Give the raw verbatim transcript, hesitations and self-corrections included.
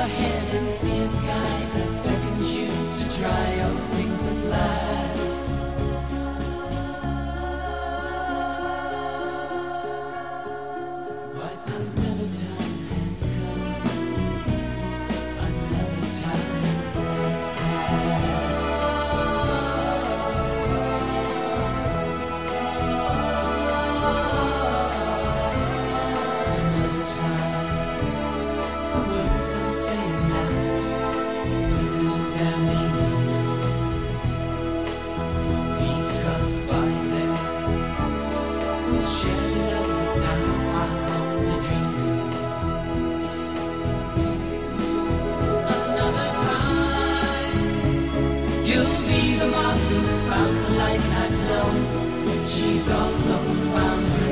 ahead and see a sky that beckons you to try your wings at last. But another time has come, another time has passed. Another time, the words I'm saying now will lose their meaning, because by then we'll share the love that now I'm only dreaming. Another time, you'll be the one who's found the light night low. She's also found her